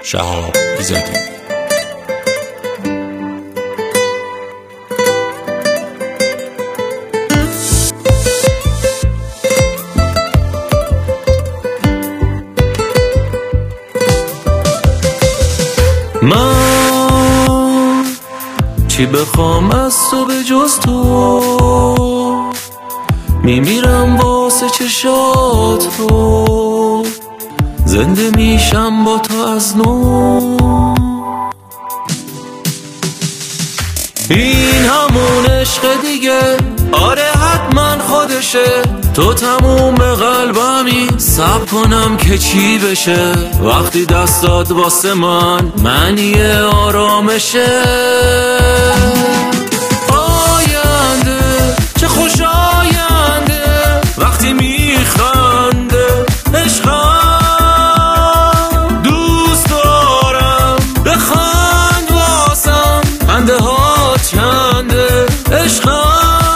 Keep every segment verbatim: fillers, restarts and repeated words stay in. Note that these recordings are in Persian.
شهاب ایزدی. من چی بخوام از تو به جز تو، میمیرم واسه چشات تو، زنده میشم با تو از نو. این همون عشق دیگه، آره حتما خودشه، تو تموم قلبمی صبر کنم که چی بشه، وقتی دستات واسه من معنی آرامشه. آینده چه خوش آینده وقتی میخنده عشقم، دوست دارم بخند واسم خنده ها چنده عشقم.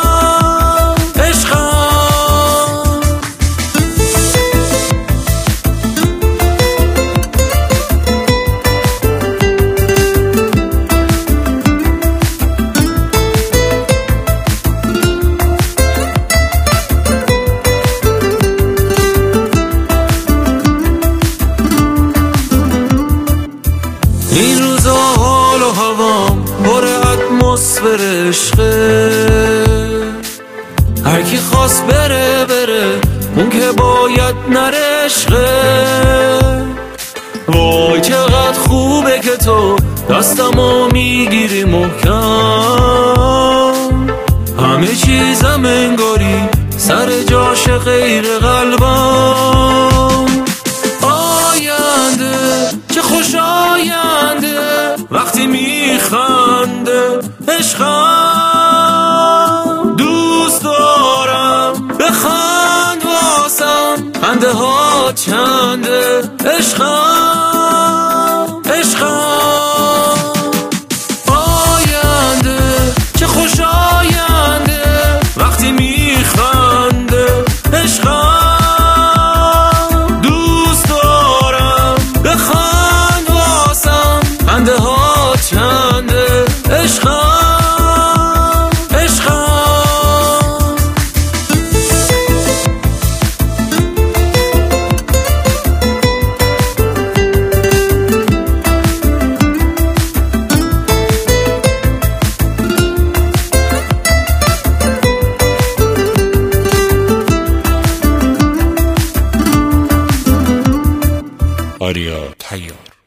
این روزا حال و هوام پر اتمسفر عشقه، هر کی خواست بره بره، اون که باید نره عشقه. وای چقدر خوبه که تو دستمو میگیری محکم، همه چیزم انگاری سر جاش غیر قلبم. آینده چه خوش آینده وقتی میخنده عشقم، دوست دارم بخند واسم خنده ها چنده عشقم عشقم. آینده چه خوش آینده وقتی میخنده عشقم، دوست دارم بخند واسم خنده ها چنده عشقم عشقم. آریا تیار.